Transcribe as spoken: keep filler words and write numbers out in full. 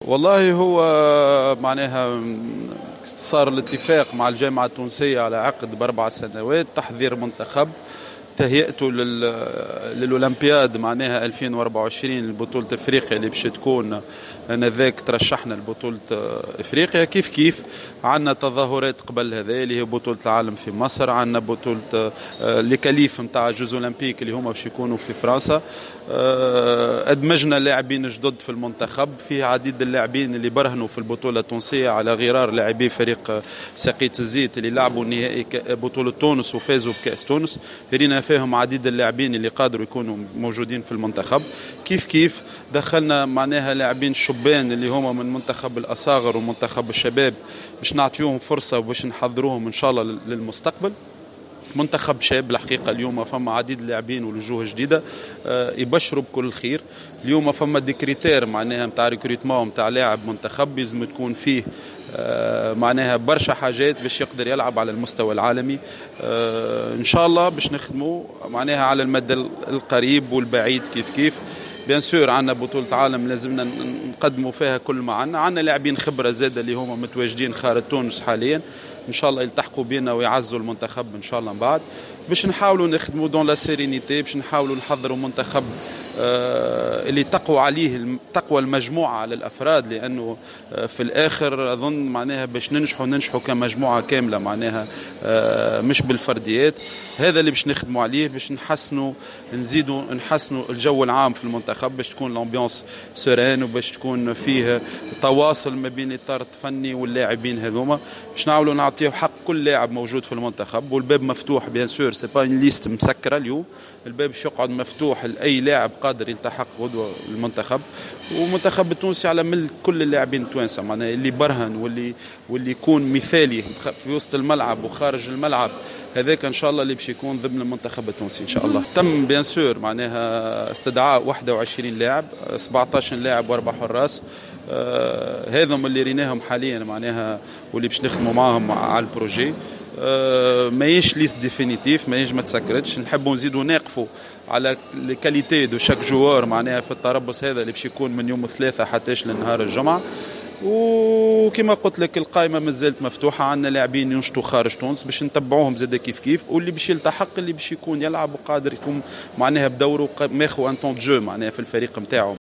والله هو معناها صار الاتفاق مع الجامعة التونسية على عقد بأربع سنوات تحضير منتخب تهيئته للأولمبياد معناها ألفين وأربعة وعشرين بطولة إفريقيا اللي باش تكون نذاك ترشحنا لبطولة إفريقيا. كيف كيف عنا تظاهرات قبل هذا اللي هي بطولة العالم في مصر، عنا بطولة لكليف متاع جوز أولمبيك اللي هما باش يكونوا في فرنسا. أدمجنا لاعبين جدد في المنتخب، في عديد اللاعبين اللي برهنوا في البطولة التونسية على غرار لاعبي فريق ساقية الزيت اللي لعبوا نهائي بطولة تونس وفازوا بكأس تونس. رينا فيهم عديد اللاعبين اللي قادروا يكونوا موجودين في المنتخب. كيف كيف دخلنا معناها لاعبين شبان اللي هما من منتخب الأصاغر ومنتخب الشباب باش نعطيهم فرصة وباش نحضروهم إن شاء الله للمستقبل. منتخب شاب الحقيقة اليوم فما عديد لاعبين والوجوه جديدة يبشروا بكل الخير. اليوم فما ديكريتير معناها متاع ريكروتمون متاع لاعب منتخب لازم تكون فيه معناها برشا حاجات باش يقدر يلعب على المستوى العالمي. إن شاء الله باش نخدموا معناها على المدى القريب والبعيد. كيف كيف بيان سور عنا بطولة عالم لازمنا نقدموا فيها كل ما عنا عنا لاعبين خبرة زادة اللي هم متواجدين خارج تونس حاليا، إن شاء الله يلتحقوا بينا ويعزوا المنتخب إن شاء الله من بعد باش نحاولوا نخدموا دون لا سيرينيتي، باش نحاولوا نحضروا منتخب آه اللي تقوى عليه تقوى المجموعة على الأفراد، لأنه آه في الآخر أظن معناها باش ننجحوا ننجحوا كمجموعة كاملة معناها آه مش بالفرديات. هذا اللي باش نخدموا عليه باش نحسنوا نزيدوا نحسنوا الجو العام في المنتخب باش تكون الامبيونس سيرين وباش تكون فيه تواصل ما بين الإطار الفني واللاعبين هذوما باش نحاولوا نعطيه حق كل لاعب موجود في المنتخب. والباب مفتوح بيان سور، سي با ليست مسكرة اليوم، الباب باش يقعد مفتوح لأي لاعب قادر يلتحق غدوة المنتخب. والمنتخب التونسي على مل كل اللاعبين التوانسة معناها اللي برهن واللي واللي يكون مثالي في وسط الملعب وخارج الملعب، هذاك ان شاء الله اللي باش يكون ضمن المنتخب التونسي ان شاء الله. تم بيان سور معناها استدعاء واحد وعشرين لاعب، سبعة عشر لاعب واربع حراس. آه هذم اللي ريناهم حاليا معناها واللي باش نخدموا معاهم على البروجي. آه ماهيش ليست ديفينيتيف، ماهيش ما تسكرتش، نحبوا نزيدوا ناقفوا على الكاليتي دو شاك جوار معناها في التربص هذا اللي باش يكون من يوم الثلاثاء حتىش لنهار الجمعة. وكما قلت لك القائمة مازالت مفتوحة، عندنا لاعبين ينشطوا خارج تونس باش نتبعوهم زاد كيف كيف، واللي باش يلتحق اللي باش يكون يلعب وقادر يكون معناها بدوره ماخو ان طون جو معناها في الفريق نتاعو.